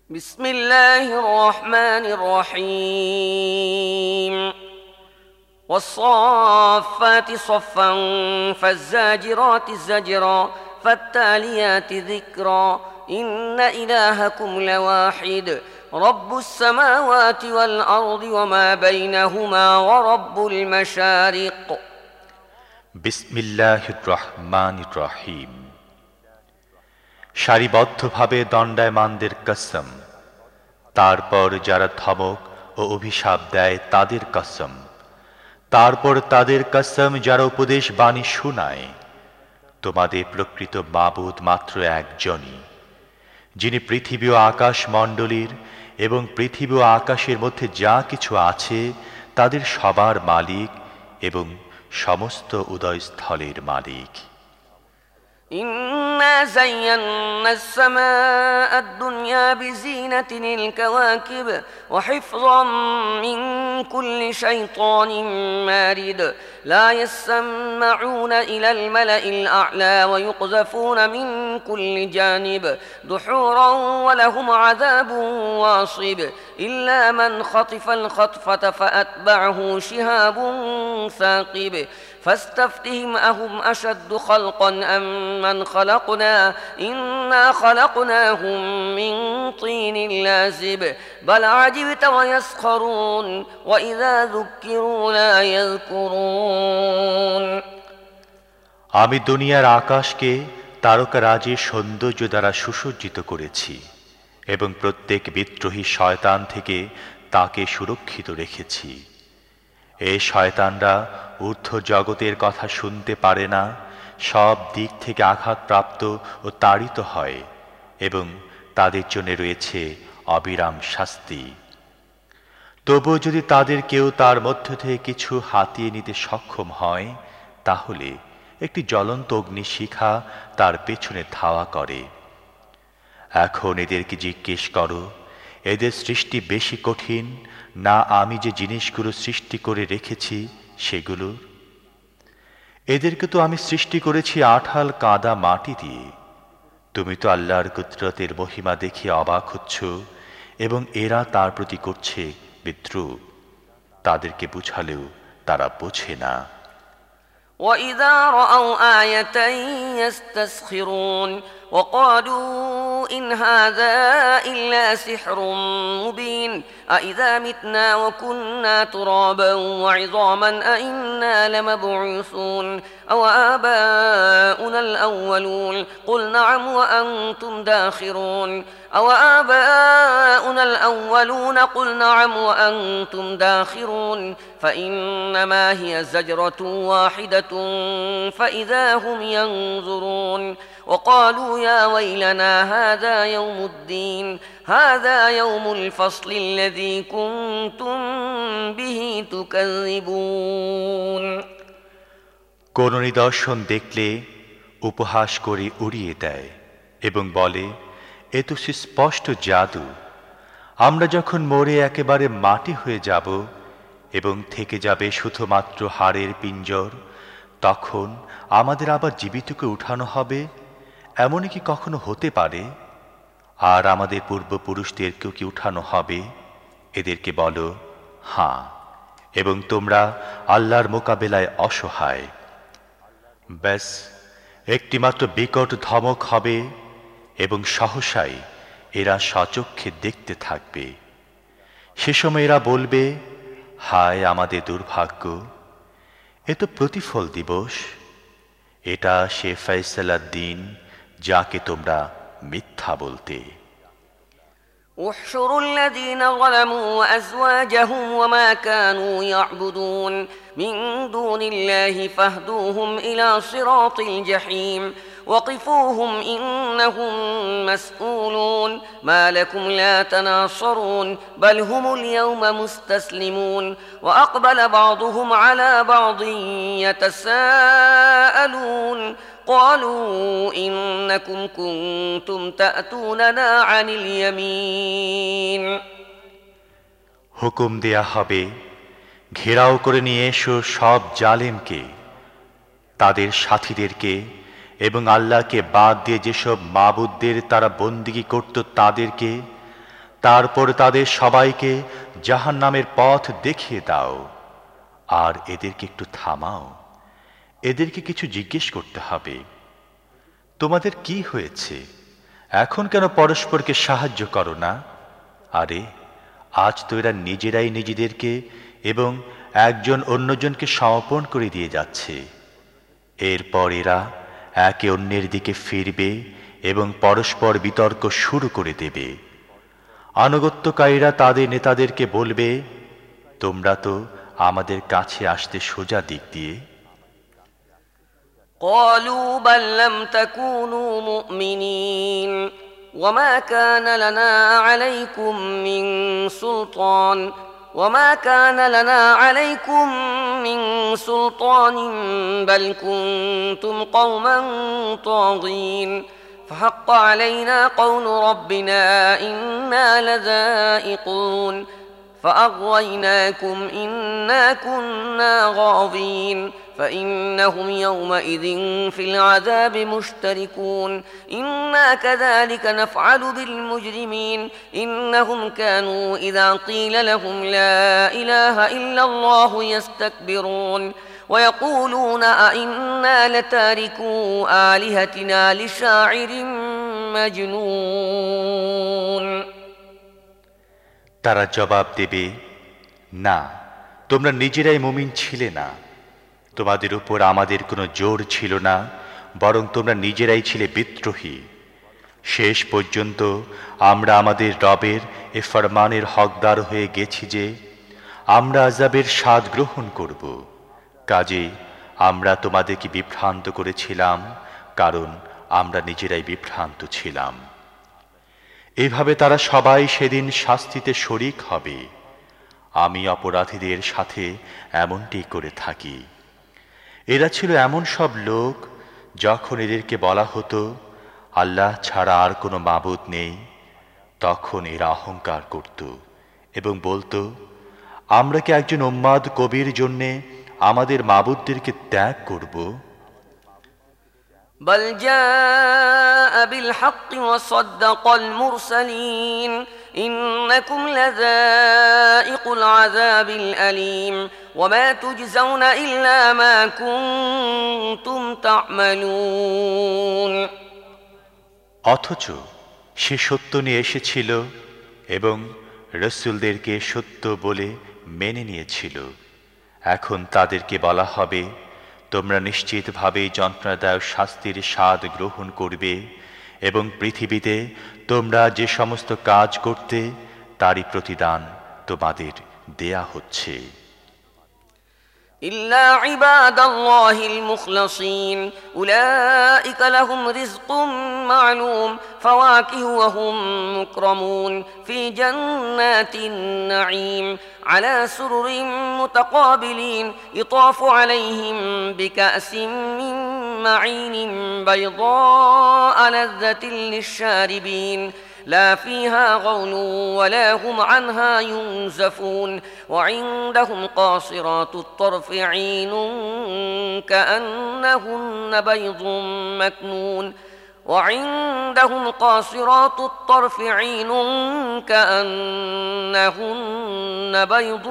بسم الله الرحمن الرحيم والصافات صفا فالزاجرات زجرا فالتاليات ذكرا إن إلهكم لواحد رب السماوات والأرض وما بينهما ورب المشارق بسم الله الرحمن الرحيم সারিবদ্ধভাবে দণ্ডায়মানদের কসম, তারপর যারা ধমক ও অভিশাপ দেয় তাদের কসম, তারপর তাদের কসম যারা উপদেশ বাণী শোনায়। তোমাদের প্রকৃত মাবুদ মাত্র একজনই, যিনি পৃথিবী ও আকাশ মণ্ডলীর এবং পৃথিবী ও আকাশের মধ্যে যা কিছু আছে তাদের সবার মালিক এবং সমস্ত উদয়স্থলের মালিক। إنا زينا السماء الدنيا بزينة الكواكب وحفظا من كل شيطان مارد لا يسمعون إلى الملأ الأعلى ويقذفون من كل جانب دحورا ولهم عذاب واصب إلا من خطف الخطفة فأتبعه شهاب ثاقب فاستفتهم أهم أشد خلقا أم من خلقنا إنا خلقناهم من طين لازب بل عجبت ويسخرون وإذا ذكروا لا يذكرون। আমি দুনিয়ার আকাশকে তারকারাজির সৌন্দর্য দ্বারা সুসজ্জিত করেছি এবং প্রত্যেক বিদ্রোহী শয়তান থেকে তাকে সুরক্ষিত রেখেছি। এই শয়তানরা ঊর্ধ্ব জগতের কথা শুনতে পারে না, সব দিক থেকে আঘাতপ্রাপ্ত ও তাড়িত হয় এবং তাদের জন্য রয়েছে অবিরাম শাস্তি। তবুও যদি তাদের কেউ তার মধ্য থেকে কিছু হাতিয়ে নিতে সক্ষম হয়, তাহলে একটি জ্বলন্ত অগ্নিশিখা তার পেছনে ধাওয়া করে। এখন এদেরকে জিজ্ঞেস করো, এদের সৃষ্টি বেশি কঠিন না আমি যে জিনিসগুলো সৃষ্টি করে রেখেছি সেগুলো? এদেরকে তো আমি সৃষ্টি করেছি আঠাল কাদা মাটি দিয়ে। তুমি তো আল্লাহর কুদরতের মহিমা দেখে অবাক হচ্ছ এবং এরা তার প্রতি করছে বিদ্রূপ। তাদেরকে বুঝালেও তারা বোঝে না। وإذا رأوا آية يستسخرون وقالوا إن هذا إلا سحر مبين أإذا متنا وكنا ترابا وعظاما أإنا لمبعوثون أو آباؤنا الأولون قل نعم وأنتم داخرون أو آباؤنا الأولون قل نعم وأنتم داخرون فإنما هي زجرة واحدة فإذا هم ينظرون وقالوا يا ويلنا هذا يوم الدين هذا يوم الفصل الذي كنتم به تكذبون। কোন নিদর্শন দেখলে উপহাস করে উড়িয়ে দেয় এবং বলে, এ তো সুস্পষ্ট জাদু। আমরা যখন মরে একেবারে মাটি হয়ে যাব এবং থেকে যাবে শুধুমাত্র হাড়ের পিঞ্জর, তখন আমাদের আবার জীবিতকে উঠানো হবে, এমনই কি কখনো হতে পারে? আর আমাদের পূর্বপুরুষদেরকেও কি উঠানো হবে? এদেরকে বলো, হ্যাঁ, এবং তোমরা আল্লাহর মোকাবেলায় অসহায়। ব্যাস একটিমাত্র বিকট ধমক হবে এবং সহসাই এরা সচক্ষে দেখতে থাকবে। সে সময় এরা বলবে, হায় আমাদের দুর্ভাগ্য, এ তো প্রতিফল দিবস, এটা সে ফয়সালার দিন যাকে তোমরা মিথ্যা বলতে। احشروا الذين ظلموا وأزواجهم وما كانوا يعبدون من دون الله فاهدوهم إلى صراط الجحيم وقفوهم إنهم مسؤولون ما لكم لا تناصرون بل هم اليوم مستسلمون وأقبل بعضهم على بعض يتساءلون قالوا إنكم كنتم تأتوننا عن اليمين। হুকুম দেয়া হবে, ঘেরাও করে নিয়ে এসো সব জালেমকে, তাদের সাথীদেরকে এবং আল্লাহকে বাদ দিয়ে যেসব মাবুদদের তারা বন্দিগি করত তাদেরকে, তারপর তাদের সবাইকে জাহান্নামের পথ দেখিয়ে দাও, আর এদেরকে একটু থামাও। এদেরকে কিছু জিজ্ঞেস করতে হবে, তোমাদের কি হয়েছে? এখন কেন পরস্পরকে সাহায্য করো না? আরে আজ তো এরা নিজেরাই নিজেদেরকে এবং একজন অন্যজনকে সমর্পণ করে দিয়ে যাচ্ছে। এরপর এরা একে অন্যের দিকে ফিরবে এবং পরস্পর বিতর্ক শুরু করে দেবে। আনুগত্যকারীরা তাদের নেতাদেরকে বলবে, তোমরা তো আমাদের কাছে আসতে সোজা দিক দিয়ে। قالوا بل لم تكونوا مؤمنين وما كان لنا عليكم من سلطان بل كنتم قوما طاغين فحق علينا قول ربنا إنا لذائقون فأغويناكم إنا كنا غاوين فإنهم يومئذ في العذاب مشتركون إنا كذلك نفعل بالمجرمين إنهم كانوا إذا قيل لهم لا إله إلا الله يستكبرون ويقولون أئنا لتاركو آلهتنا لشاعر مجنون তারা জবাব দেবে, না, তোমরা নিজেরাই মুমিন ছিলে না। তোমাদের উপর আমাদের কোনো জোর ছিল না, বরং তোমরা নিজেরাই ছিলে বিদ্রোহী। শেষ পর্যন্ত আমরা আমাদের রবের এ ফরমানের হকদার হয়ে গেছি যে আমরা আযাবের স্বাদ গ্রহণ করব। কাজেই আমরা তোমাদেরকে বিভ্রান্ত করেছিলাম, কারণ আমরা নিজেরাই বিভ্রান্ত ছিলাম। এভাবে তারা সবাই সেদিন শাস্তিতে শরীক হবে। আমি অপরাধীদের সাথে এমনটি করে থাকি। এরা ছিল এমন সব লোক, যখন এদেরকে বলা হতো আল্লাহ ছাড়া আর কোনো মাবুদ নেই, তখন এরা অহংকার করত এবং বলতো, আমরা কি একজন উম্মাদ কবির জন্যে আমাদের মাবুদদেরকে ত্যাগ করব? بل جاء بالحق وصدق المرسلين إنكم لذائق العذاب الأليم وما تجزون إلا ما كنتم تعملون অথচ সে সত্য নিয়ে এসেছিল এবং রাসূলদেরকে সত্য বলে মেনে নিয়েছিল। এখন তাদেরকে বলা হবে, তোমরা নিশ্চিতভাবে যন্ত্রণাদায়ক শাস্তির স্বাদ গ্রহণ করবে এবং পৃথিবীতে তোমরা যে সমস্ত কাজ করতে তারই প্রতিদান তোমাদের দেয়া হচ্ছে। إلا عباد الله المخلصين أولئك لهم رزق معلوم فواكه وهم مكرمون في جنات النعيم على سرر متقابلين يطاف عليهم بكأس من معين بيضاء لذة للشاربين لا فيها غول ولا هم عنها ينزفون وعندهم قاصرات الطرف عين كأنهن بيض مكنون وعندهم قاصرات الطرف عين كأنهن بيض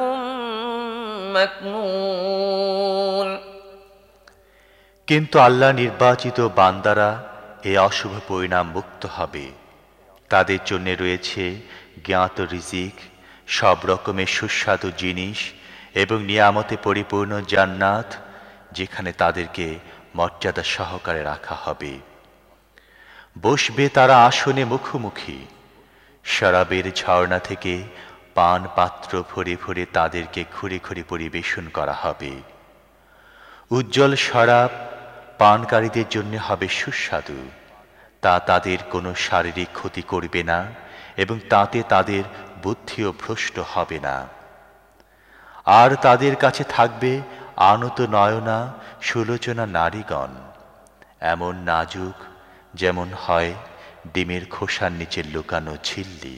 مكنون কিন্তু আল্লাহ নির্বাচিত বান্দারা এই অশুভ পরিণাম মুক্ত হবে। তাদের জন্য রয়েছে জ্ঞাত রিজিক, সব রকমের সুস্বাদু জিনিস এবং নিয়ামতে পরিপূর্ণ জান্নাত, যেখানে তাদেরকে মর্যাদা সহকারে রাখা হবে। বসবে তারা আসনে মুখোমুখি, শরাবের ঝর্ণা থেকে পান পাত্র ভরে ভরে তাদেরকে ঘুরে ঘুরে পরিবেশন করা হবে। উজ্জ্বল শরাব পানকারীদের জন্য হবে সুস্বাদু, তা তাদের কোনো শারীরিক ক্ষতি করবে না এবং তাতে তাদের বুদ্ধিও ভ্রষ্ট হবে না। আর তাদের কাছে থাকবে আনত নয়না সুলোচনা নারীগণ, এমন নাজুক যেমন হয় ডিমের খোসার নিচে লুকানো ঝিল্লি।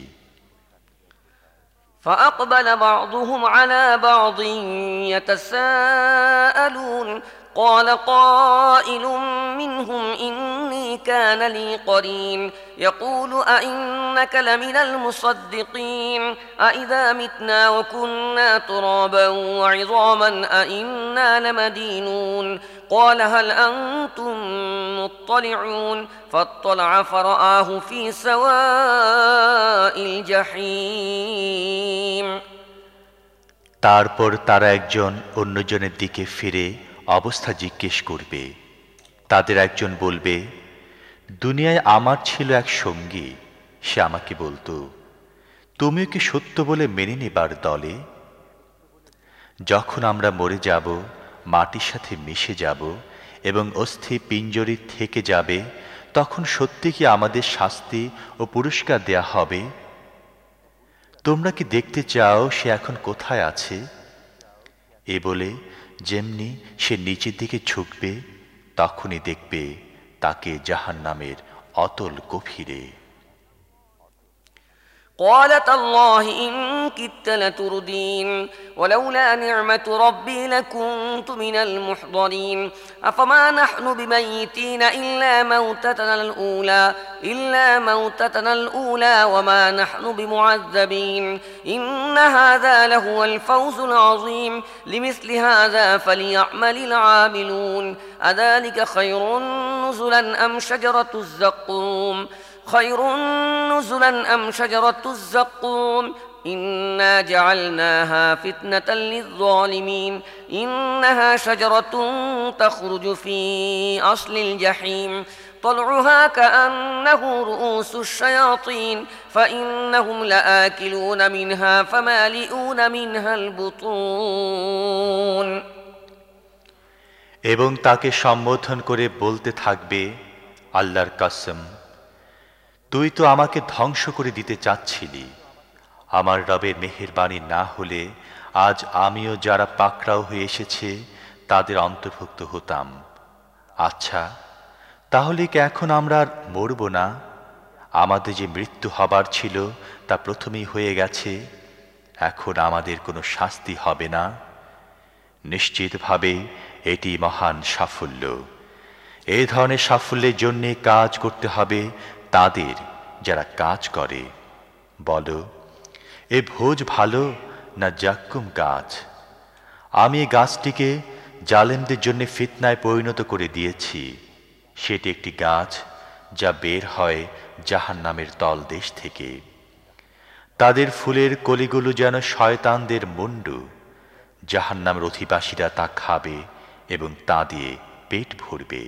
فأقبل بعضهم على بعض يتساءلون قال قائل منهم إني كان لي قرين يقول أئنك لمن المصدقين أئذا متنا وكنا ترابا وعظاما أئنا لمدينون قال هل أنتم مطلعون فاطلع فرآه في سواء الجحيم তারপর তারা একজন অন্যজনের দিকে ফিরে অবস্থা জিজ্ঞেস করবে। তাদের একজন বলবে, দুনিয়ায় আমার ছিল এক সঙ্গী, সে আমাকে বলতো, তুমিও কি সত্য বলে মেনে নেবার দলে? যখন আমরা মরে যাব, মাটির সাথে মিশে যাব এবং অস্থি পিঞ্জরি থেকে যাবে, তখন সত্যি কি আমাদের শাস্তি ও পুরস্কার দেয়া হবে? তোমরা কি দেখতে চাও সে এখন কোথায় আছে? এ বলে যেমনি সে নিচের দিকে ঝুঁকবে, তখনই দেখবে তাকে জাহান্নামের অতল গভীরে। قال تالله إن كدت لتردين ولولا نعمة ربي لكنت من المحضرين أفما نحن بميتين إلا موتتنا الأولى وما نحن بمعذبين إن هذا لهو الفوز العظيم لمثل هذا فليعمل العاملون أذلك خير نزلا أم شجرة الزقوم إنا جعلناها فتنة للظالمين إنها شجرة تخرج في أصل الجحيم طلعها كأنه رؤوس الشياطين فإنهم لآكلون منها فمالئون منها البطون এবং তাকে সম্বোধন করে বলতে থাকবে, আল্লাহর কসম, তুই তো আমাকে ধ্বংস করে দিতে চাচ্ছিলি। আমার রবের মেহেরবানি না হলে আজ আমিও যারা পাকড়াও হয়ে এসেছে তাদের অন্তর্ভুক্ত হতাম। আচ্ছা, তাহলে কি এখন আমরা আর মরব না? আমাদের যে মৃত্যু হবার ছিল তা প্রথমেই হয়ে গেছে, এখন আমাদের কোনো শাস্তি হবে না। নিশ্চিতভাবে এটি মহান সাফল্য। এই ধরনের সাফল্যের জন্য কাজ করতে হবে তাদের যারা কাজ করে। বলো, এ ভোজ ভালো না জাক্কুম গাছ? আমি এই গাছটিকে জালেমদের জন্য ফিতনায় পরিণত করে দিয়েছি। সেটি একটি গাছ যা বের হয় জাহান্নামের তলদেশ থেকে। তাদের ফুলের কলিগুলো যেন শয়তানদের মুন্ডু। জাহান্নামের অধিবাসীরা তা খাবে এবং তা দিয়ে পেট ভরবে।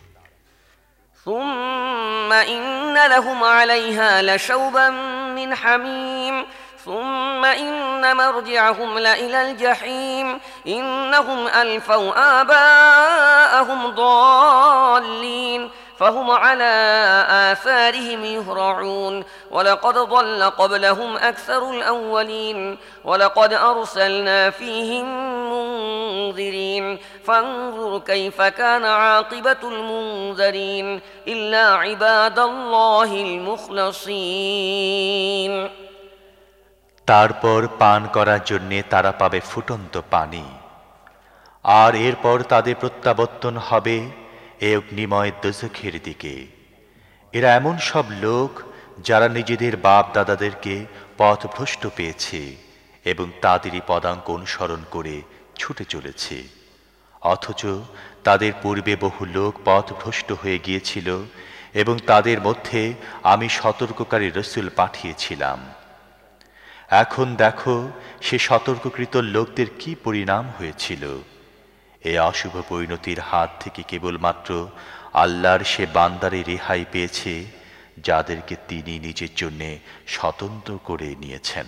ثم إن لهم عليها لشوبا من حميم ثم إن مرجعهم لإلى الجحيم إنهم ألفوا آباءهم ضالين فهم على آثارهم يهرعون ولقد ضل قبلهم أكثر الأولين ولقد أرسلنا فيهم منذرين فانظر كيف كان عاقبة المنذرين إلا عباد الله المخلصين তারপর পান করার জন্য তারা পাবে ফুটন্ত পানি, আর এরপর তাদের প্রত্যাবর্তন হবে এ অগ্নিময় দোজখের দিকে। এরা এমন সব লোক যারা নিজেদের বাপ দাদাদেরকে পথভ্রষ্ট পেয়েছে এবং তাদেরই পদাঙ্ক অনুসরণ করে ছুটে চলেছে, অথচ তাদের পূর্বে বহু লোক পথভ্রষ্ট হয়ে গিয়েছিল এবং তাদের মধ্যে আমি সতর্ককারী রসুল পাঠিয়েছিলাম। এখন দেখো সে সতর্ককৃত লোকদের কি পরিণাম হয়েছিল। এই অশুভ পরিণতির হাত থেকে কেবলমাত্র আল্লাহর সে বান্দারে রেহাই পেয়েছে যাদেরকে তিনি নিজের জন্য স্বতন্ত্র করে নিয়েছেন।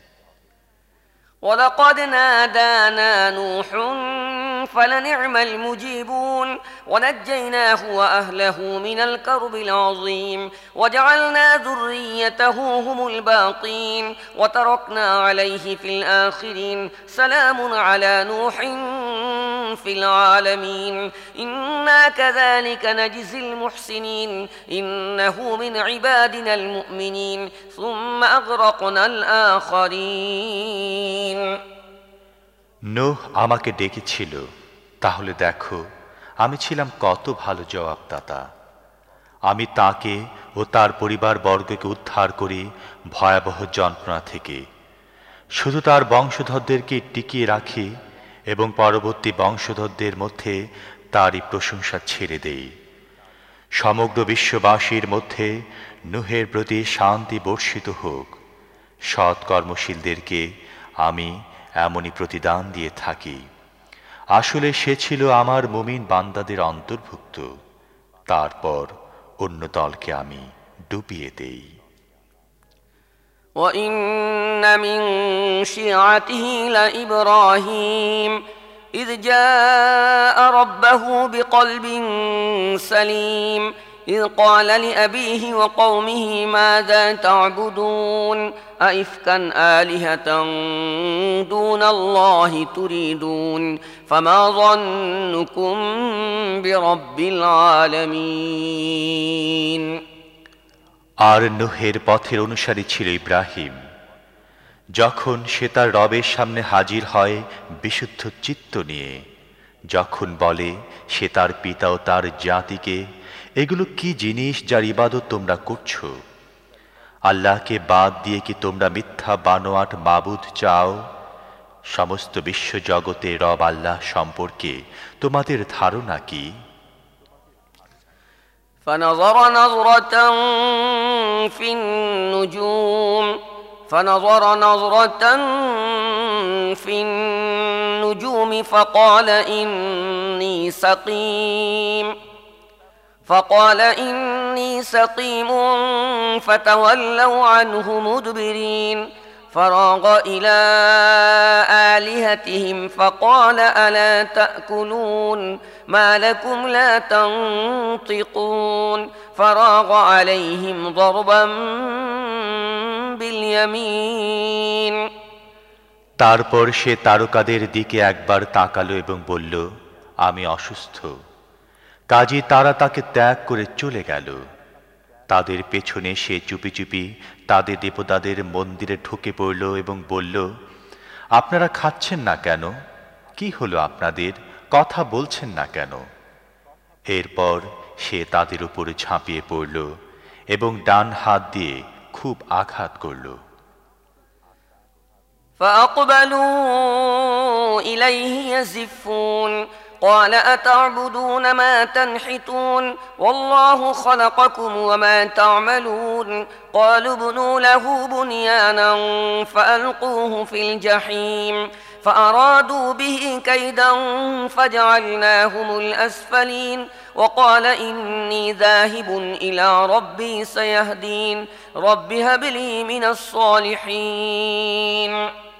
ولقد نادانا نوح فلنعم المجيبون ونجيناه وأهله من الكرب العظيم وجعلنا ذريته هم الباقين وتركنا عليه في الآخرين سلام على نوح في العالمين إنا كذلك نجزي المحسنين إنه من عبادنا المؤمنين ثم أغرقنا الآخرين নূহ আমাকে ডেকেছিল, তাহলে দেখো আমি ছিলাম কত ভালো জবাবদাতা। আমি তাকে ও তার পরিবারবর্গকে উদ্ধার করি ভয়াবহ যন্ত্রণা থেকে। শুধু তার বংশধরদেরকে টিকিয়ে রাখি এবং পরবর্তী বংশধরদের মধ্যে তারই প্রশংসা ছেড়ে দেই। সমগ্র বিশ্ববাসীর মধ্যে নূহের প্রতি শান্তি বর্ষিত হোক। সৎ কর্মশীলদেরকে আমি এমনই প্রতিদান দিয়ে থাকি। আসলে সে ছিল আমার মুমিন বান্দাদের অন্তর্ভুক্ত। তারপর অন্য দলকে আমি ডুবিয়ে দেই। وَإِنَّ مِن شِيعَتِهِ لَإِبْرَاهِيمَ إِذْ جَاءَ رَبَّهُ بِقَلْبٍ سَلِيمٍ إِذْ قَالَ لِأَبِيهِ وَقَوْمِهِ مَاذَا تَعْبُدُونَ أَئِفْكًا آلِهَةً دُونَ اللَّهِ تُرِيدُونَ فَمَا ظَنُّكُمْ بِرَبِّ الْعَالَمِينَ। আর নূহের পথের অনুসারী ছিল ইব্রাহিম। যখন সে তার রবের সামনে হাজির হয় বিশুদ্ধ চিত্ত নিয়ে, যখন বলে সে তার পিতা ও তার জাতিকে, এগুলো কি জিনিস যার ইবাদত তোমরা করছো? আল্লাহকে বাদ দিয়ে কি তোমরা মিথ্যা বানোয়াট মাবুদ চাও? সমস্ত বিশ্বজগতে রব আল্লাহ সম্পর্কে তোমাদের ধারণা কি? فنظر نظرة في النجوم فقال إني سقيم فتولوا عنه مدبرين فراغ إلى آلهتهم فقال ألا تأكلون ما لكم لا تنطقون فراغ عليهم ضربا باليمين। তারপর সে তারকাদের দিকে একবার তাকালো এবং বলল, আমি অসুস্থ। কাজী তারা তাকে ত্যাগ করে চলে গেল। তাদের পেছনে সে চুপি চুপি তাদের দেবতাদের মন্দিরে ঢুকে পড়ল এবং বলল, আপনারা খাচ্ছেন না কেন? কি হলো আপনাদের? কথা বলছেন না কেন? এরপর সে তাদের উপরে ঝাঁপিয়ে পড়ল এবং ডান হাত দিয়ে খুব আঘাত করল। فأقبلوا إليه يزفون قال أتعبدون ما تنحتون والله خلقكم وما تعملون قالوا ابنوا له بنيانا فألقوه في الجحيم فأرادوا به كيدا فجعلناهم الأسفلين وقال إني ذاهب إلى ربي سيهدين رب هب لي من الصالحين।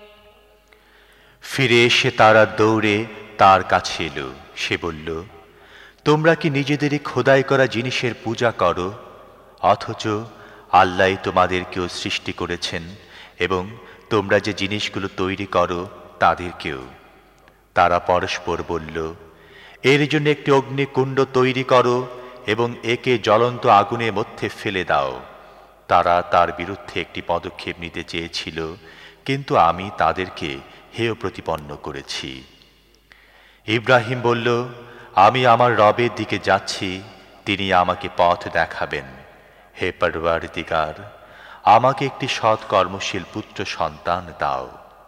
ফিরে এসে তারা দৌড়ে তার কাছে এলো। সে বলল, তোমরা কি নিজেদেরই খোদাই করা জিনিসের পূজা করো, অথচ আল্লাহই তোমাদেরকেও সৃষ্টি করেছেন এবং তোমরা যে জিনিসগুলো তৈরি করো তাদেরকেও। তারা পরস্পর বলল, এর জন্য একটি অগ্নিকুণ্ড তৈরি করো এবং একে জ্বলন্ত আগুনের মধ্যে ফেলে দাও। তারা তার বিরুদ্ধে একটি পদক্ষেপ নিতে চেয়েছিল, কিন্তু আমি তাদেরকে হেয় প্রতিপন্ন করেছি। ইব্রাহিম বলল, আমি আমার রবের দিকে যাচ্ছি, তিনি আমাকে পথ দেখাবেন। হে পরওয়ারদিগার, আমাকে একটি সৎ কর্মশীল পুত্র সন্তান দাও।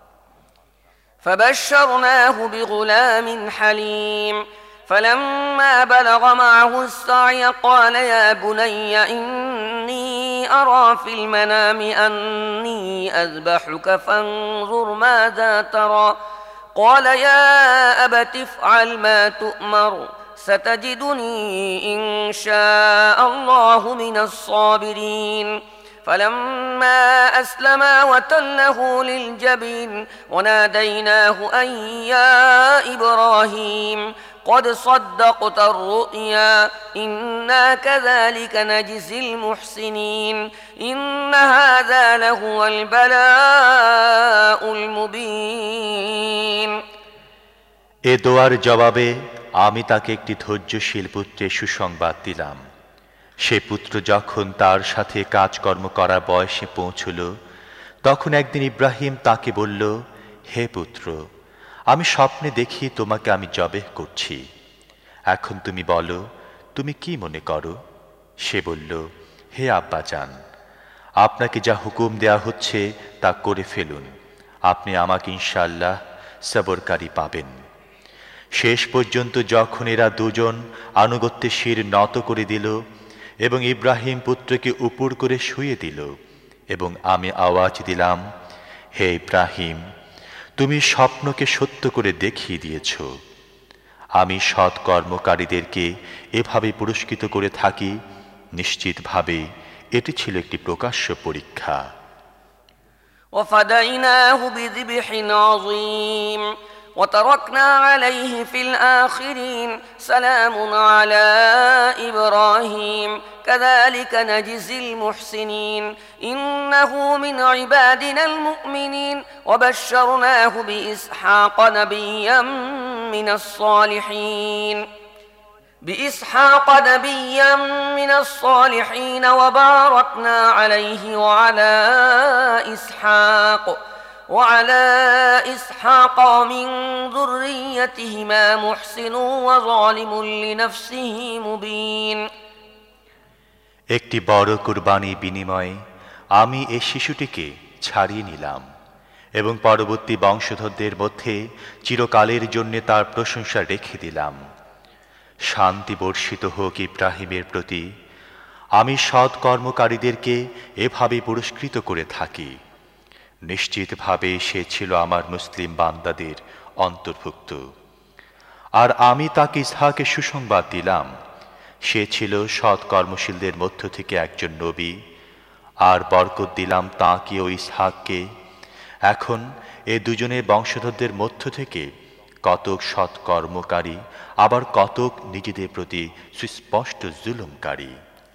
فبشرناه بغلام حليم فلما بلغ معه السعي قال يا بني إني أرى في المنام أني أذبحك فانظر ماذا ترى قال يا أبت افعل ما تؤمر ستجدني إن شاء الله من الصابرين فلما أسلما وتله للجبين وناديناه أن يا إبراهيم قد صدقت الرؤيا إنا كذلك نجزي المحسنين إن هذا لهو البلاء المبين। এ দোয়ার জবাবে আমি তাকে একটি ধৈর্যশীল পুত্রের সুসংবাদ দিলাম। সে পুত্র যখন তার সাথে কাজকর্ম করার বয়সে পৌঁছল, তখন একদিন ইব্রাহিম তাকে বলল, হে পুত্র, আমি স্বপ্নে দেখি তোমাকে আমি জবেহ করছি। এখন তুমি বলো, তুমি কি মনে করো? সে বলল, হে আব্বাজান, আপনাকে যা হুকুম দেয়া হচ্ছে তা করে ফেলুন, আপনি আমাকে ইনশাআল্লাহ সবরকারী পাবেন। শেষ পর্যন্ত যখন এরা দুজন আনুগত্যে শির নত করে দিল এবং ইব্রাহিম পুত্রকে উপর করে শুয়ে দিল, এবং আমি আওয়াজ দিলাম, হে ইব্রাহিম, তুমি স্বপ্নকে সত্য করে দেখিয়ে দিয়েছ। আমি সৎ কর্মকারীদেরকে এভাবে পুরস্কৃত করে থাকি। নিশ্চিতভাবে এটি ছিল একটি প্রকাশ্য পরীক্ষা। وفديناه بذبح عظيم وتركنا عليه في الآخرين سلام على إبراهيم كذلك نجزي المحسنين إنه من عبادنا المؤمنين وبشرناه بإسحاق نبيا من الصالحين وباركنا عليه وعلى إسحاق ومن ذريتهما محسن وظالم لنفسه مبين। একটি বড় কুরবানির বিনিময়ে আমি এই শিশুটিকে ছাড়িয়ে নিলাম এবং পরবর্তী বংশধরদের মধ্যে চিরকালের জন্য তার প্রশংসা রেখে দিলাম। শান্তি বর্ষিত হোক ইব্রাহিমের প্রতি। আমি সৎ কর্মকারীদেরকে এভাবে পুরস্কৃত করে থাকি। নিশ্চিতভাবে সে ছিল আমার মুসলিম বান্দাদের অন্তর্ভুক্ত। আর আমি তাকে ইসহাকে সুসংবাদ দিলাম, সে ছিল সৎ কর্মশীলদের মধ্য থেকে একজন নবী। আর বরকত দিলাম তাকে ও ইসহাককে। এখন এ দুজনের বংশধরদের মধ্য থেকে কতক সৎ কর্মকারী, আবার কতক নিজেদের প্রতি সুস্পষ্ট জুলুমকারী।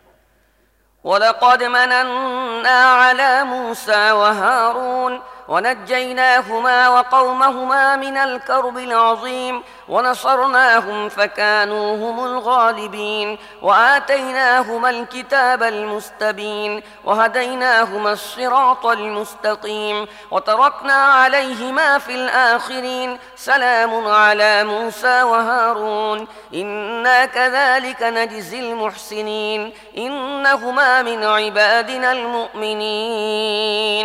ولقد مننا على موسى وهارون ونجيناهما وقومهما من الكرب العظيم ونصرناهم فكانوا هم الغالبين وآتيناهما الكتاب المستبين وهديناهما الصراط المستقيم وتركنا عليهما في الآخرين سلام على موسى وهارون إنا كذلك نجزي المحسنين إنهما من عبادنا المؤمنين।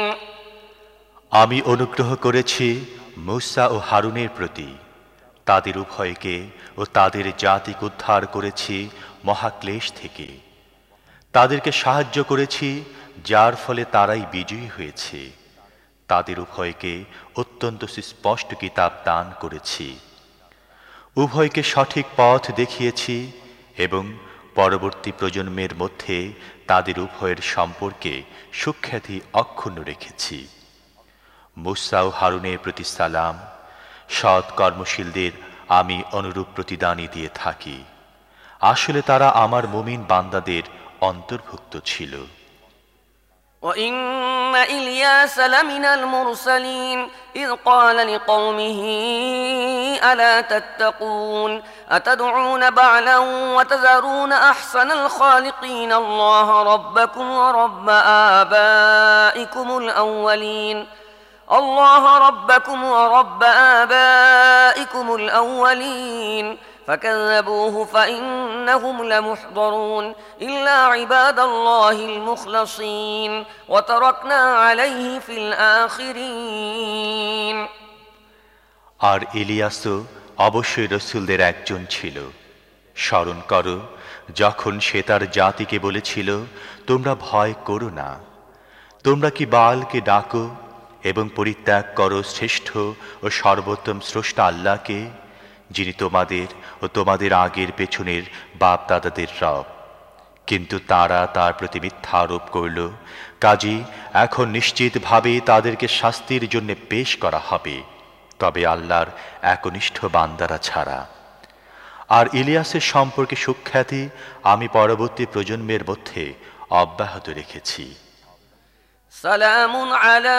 আমি অনুগ্রহ করেছি মূসা ও হারুনের প্রতি, তাদের উভয়কে ও তাদের জাতিকে উদ্ধার করেছি মহাক্লেশ থেকে। তাদেরকে সাহায্য করেছি, যার ফলে তারাই বিজয়ী হয়েছে। তাদের উভয়কে অত্যন্ত সুস্পষ্ট কিতাব দান করেছি। উভয়কে সঠিক পথ দেখিয়েছি এবং পরবর্তী প্রজন্মের মধ্যে তাদের উভয়ের সম্পর্কে সুখ্যাতি অক্ষুণ্ণ রেখেছি। মূসা ও হারুনের প্রতি সালাম। সৎ কর্মশীলদের আমি অনুরূপ প্রতিদানই দিয়ে থাকি। আসলে তারা আমার মুমিন বান্দাদের অন্তর্ভুক্ত ছিল। وإن إلياس لمن المرسلين إذ قال لقومه ألا تتقون أتدعون بعلا وتذرون أحسن الخالقين الله ربكم ورب آبائكم الأولين فكذبوه فإنهم لمحضرون إلا عباد الله المخلصين وتركنا عليه في الآخرين। আর ইলিয়াসও অবশ্যই রসুলদের একজন ছিল। স্মরণ করো যখন সে তার জাতিকে বলেছিল, তোমরা ভয় করো না, তোমরা কি বালকে ডাকো এবং পরিত্যাগ করো শ্রেষ্ঠ ও সর্বোত্তম স্রষ্টা আল্লাহকে, যিনি তোমাদের ও তোমাদের আগের পেছনের বাপ দাদাদের রব। কিন্তু তারা তার প্রতি মিথ্যা আরোপ করল। কাজী এখন নিশ্চিতভাবে তাদেরকে শাস্তির জন্য পেশ করা হবে, তবে আল্লাহর একনিষ্ঠ বান্দারা ছাড়া। আর ইলিয়াসের সম্পর্কে সুখ্যাতি আমি পরবর্তী প্রজন্মের মধ্যে অব্যাহত রেখেছি। সালামুন আলা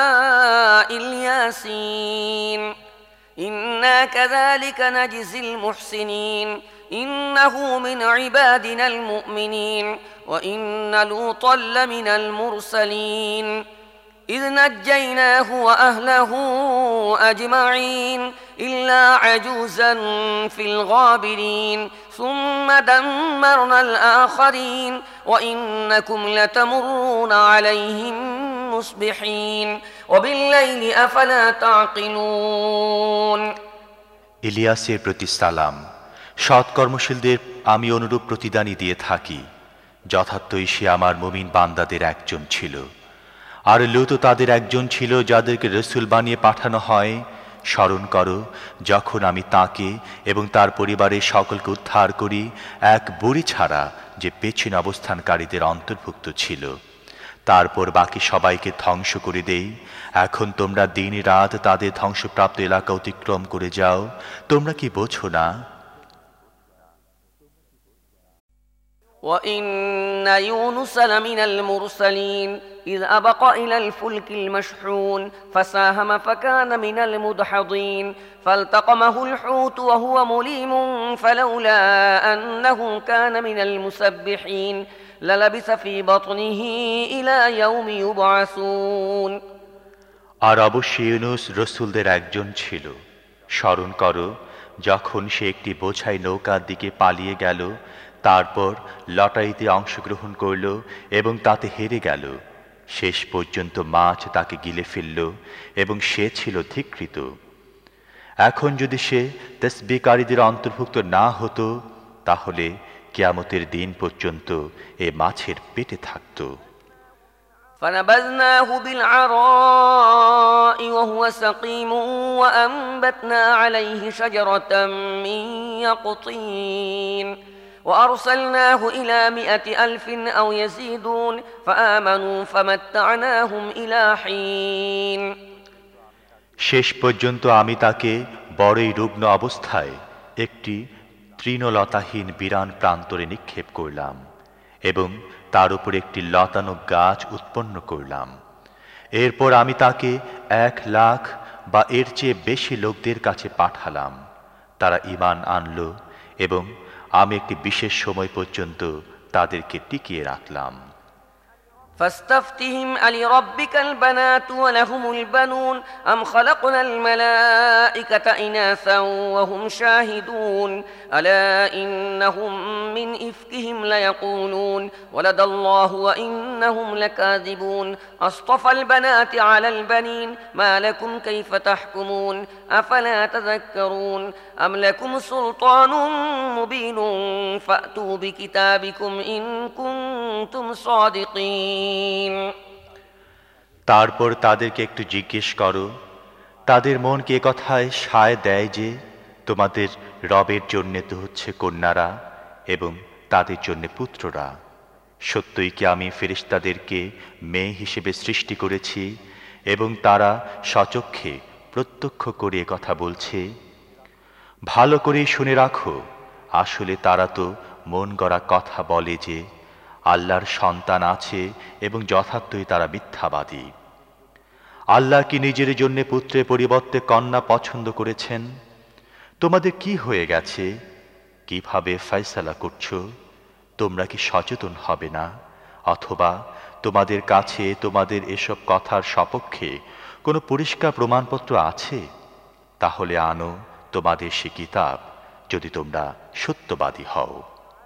ইলিয়াসিন إنا كذلك نجزي المحسنين إنه من عبادنا المؤمنين وإن لوطا لمن المرسلين إذ نجيناه وأهله أجمعين إلا عجوزا في الغابرين ثم دمرنا الآخرين وإنكم لتمرون عليهم مصبحين وبالليل أفلا تعقلون ইলিয়াসের প্রতি সালাম। সৎকর্মশীলদের আমি অনুরূপ প্রতিদানই দিয়ে থাকি। যথার্থই সে আমার মুমিন বান্দাদের একজন ছিল। আর লূত তাদের একজন ছিল যাদেরকে রসুল বানিয়ে পাঠানো হয়। স্মরণ করো যখন আমি তাকে এবং তার পরিবারের সকলকে উদ্ধার করি, এক বুড়ি ছাড়া যে পেছনে অবস্থানকারীদের অন্তর্ভুক্ত ছিল। তারপর বাকি সবাইকে ধ্বংস করে দেই। এখন তোমরা দিন রাত তাদের ধ্বংসপ্রাপ্ত এলাকা অতিক্রম করে যাও। তোমরা কি বোঝো না? وإن يونس لمن المرسلين إذ أبق إلى الفلك المشحون فساهم فكان من المدحضين فالتقمه الحوت وهو مليم فلولا أنه كان من المسبحين للبث في بطنه إلى يوم يبعثون আর অবশ্যই ইউনুস রসুলদের একজন ছিল। স্মরণ করো যখন সে একটি বোঝাই নৌকার দিকে পালিয়ে গেল, তারপর লটারিতে অংশগ্রহণ করল এবং তাতে হেরে গেল। শেষ পর্যন্ত মাছ তাকে গিলে ফেলল এবং সে ছিল ধিক্কৃত। এখন যদি সে তাসবিহকারীদের অন্তর্ভুক্ত না হতো, তাহলে কিয়ামতের দিন পর্যন্ত এ মাছের পেটে থাকত। فنبذناه بالعراء وهو سقيم وأنبتنا عليه شجرة من يقطين وأرسلناه إلى 100,000 أو يزيدون فآمنوا فمتعناهم إلى حين শেষ পর্যন্ত আমি তাকে বড়ই রুগ্ন অবস্থায় একটি তৃণলতাহীন বিরান প্রান্তরে নিক্ষেপ করলাম এবং তার উপর একটি লতানো গাছ উৎপন্ন করলাম। এরপর আমি তাকে 1,00,000 বা এর চেয়ে বেশি লোকদের কাছে পাঠালাম। তারা ঈমান আনল এবং আমি একটি বিশেষ সময় পর্যন্ত তাদেরকে টিকিয়ে রাখলাম। فاستفتهم ألربك البنات ولهم البنون أم خلقنا الملائكة إناثا وهم شاهدون ألا إنهم من إفكهم ليقولون ولد الله وإنهم لكاذبون أصطفى البنات على البنين ما لكم كيف تحكمون أفلا تذكرون أم لكم سلطان مبين فأتوا بكتابكم إن كنتم صادقين তারপর তাদেরকে একটু জিজ্ঞেস করো, তাদের মন কি কথায় সায় দেয় যে তোমাদের রবের জন্য তো হচ্ছে কন্যারা এবং তাদের জন্য পুত্ররা? সত্যই কি আমি ফেরেশতাদেরকে মেয়ে হিসেবে সৃষ্টি করেছি এবং তারা স্বচক্ষে প্রত্যক্ষ করে কথা বলছে? ভালো করে শুনে রাখো, আসলে তারা তো মন গড়া কথা বলে যে আল্লাহর সন্তান আছে এবং যথার্থই তারা মিথ্যাবাদী। আল্লাহ কি নিজের জন্য পুত্রের পরিবর্তে কন্যা পছন্দ করেছেন? তোমাদের কি হয়ে গেছে? কিভাবে ফয়সালা করছো? তোমরা কি সচেতন হবে না? অথবা তোমাদের কাছে তোমাদের এসব কথার সপক্ষে কোনো পরিষ্কার প্রমাণপত্র আছে? তাহলে আনো তোমাদের সে কিতাব, যদি তোমরা সত্যবাদী হও।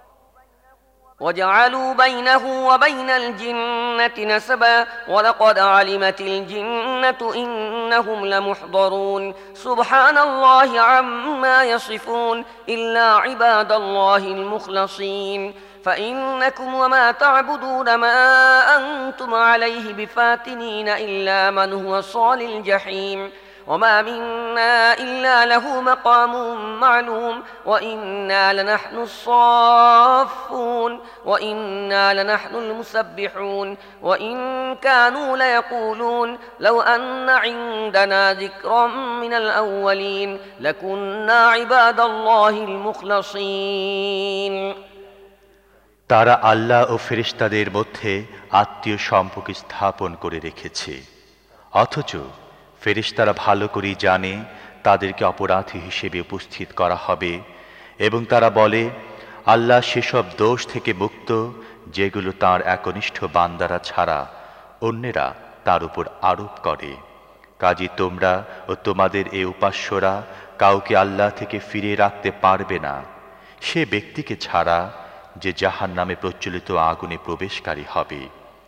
وجعلوا بينه وبين الجنة نسبا ولقد علمت الجنة إنهم لمحضرون سبحان الله عما يصفون إلا عباد الله المخلصين فإنكم وما تعبدون ما أنتم عليه بفاتنين إلا من هو صال الجحيم وما منا إلا له مقام معلوم وإنا لنحن الصافون وإنا لنحن المسبحون وإن كانوا ليقولون لو أن عندنا ذكرا من الأولين لكنا عباد الله المخلصين তারা আল্লাহ ও ফেরেশতাদের মধ্যে আত্মীয় সম্পর্ক স্থাপন করে রেখেছে, অথচ ফেরেশতারা ভালো করেই জানে তাদেরকে অপরাধী হিসেবে উপস্থিত করা হবে এবং তারা বলে আল্লাহ সেসব দোষ থেকে মুক্ত যেগুলো তাঁর একনিষ্ঠ বান্দারা ছাড়া অন্যেরা তার উপর আরোপ করে। কাজী তোমরা ও তোমাদের এ উপাস্যরা কাউকে আল্লাহ থেকে ফিরিয়ে রাখতে পারবে না, সে ব্যক্তিকে ছাড়া যে জাহান্নামে প্রজ্বলিত আগুনে প্রবেশকারী হবে।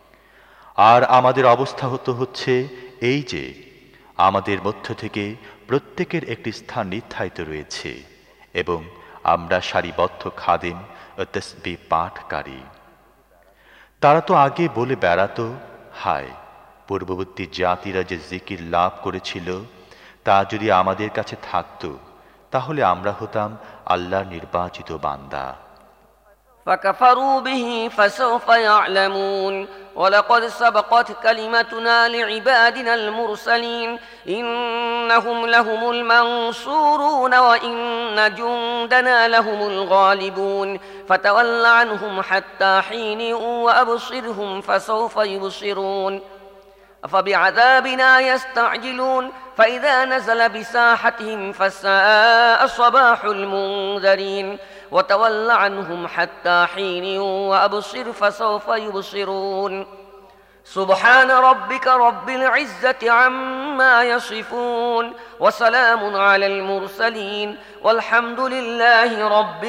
আর আমাদের অবস্থা হচ্ছে এই যে আমাদের মধ্য থেকে প্রত্যেকের একটি স্থান নির্ধারিত রয়েছে এবং আমরা সারিবদ্ধ খাদেম ও তাসবিহ পাঠকারী। তারা তো আগে বলে বেড়াতো, হায় পূর্ববর্তী জাতিরা যে জিকির লাভ করেছিল তা যদি আমাদের কাছে থাকত তাহলে আমরা হতাম আল্লাহর নির্বাচিত বান্দা। فكفروا به فسوف يعلمون ولقد سبقت كلمتنا لعبادنا المرسلين إنهم لهم المنصورون وإن جندنا لهم الغالبون فتول عنهم حتى حين وأبصرهم فسوف يبصرون أفبعذابنا يستعجلون فإذا نزل بساحتهم فساء صباح المنذرين وتول عنهم حتى حين وأبصر فسوف يبصرون سبحان ربك رب العزة عما يصفون وسلام على المرسلين والحمد لله رب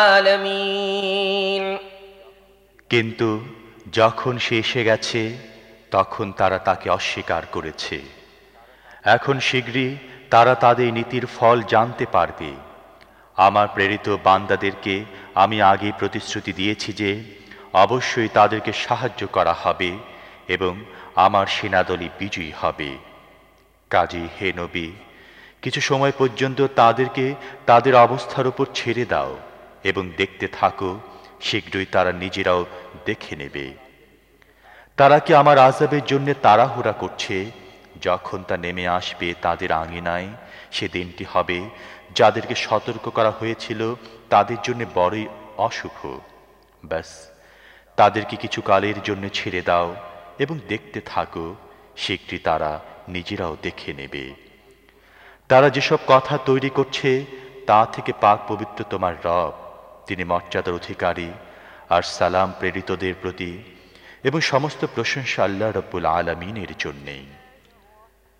العالمين কিন্তু যখন সে এসে গেছে তখন তারা তাকে অস্বীকার করেছে। এখন শীঘ্রই তারা তাদের নীতির ফল জানতে পারবে। আমার প্রেরিত বান্দাদেরকে আমি আগেই প্রতিশ্রুতি দিয়েছি যে অবশ্যই তাদেরকে সাহায্য করা হবে এবং আমার সেনাদলই বিজয়ী হবে। কাজী হে নবী, কিছু সময় পর্যন্ত তাদেরকে তাদের অবস্থার উপর ছেড়ে দাও এবং দেখতে থাকো, শীঘ্রই তারা নিজেরাও দেখে নেবে। তারা কি আমার আযাবের জন্য তাড়াহুড়া করছে? যখন তা নেমে আসবে তাদের আঙিনায়, সে দিনটি হবে যাদেরকে সতর্ক করা হয়েছিল তাদের জন্য বড়ই অশুভ। ব্যাস তাদেরকে কিছু কালের জন্য ছেড়ে দাও এবং দেখতে থাকো, শীঘ্রই তারা নিজেরাও দেখে নেবে। তারা যেসব কথা তৈরি করছে তা থেকে পাক পবিত্র তোমার রব, তিনি মর্যাদার অধিকারী। আর সালাম প্রেরিতদের প্রতি এবং সমস্ত প্রশংসা আল্লাহ রাব্বুল আলামিনের জন্যেই।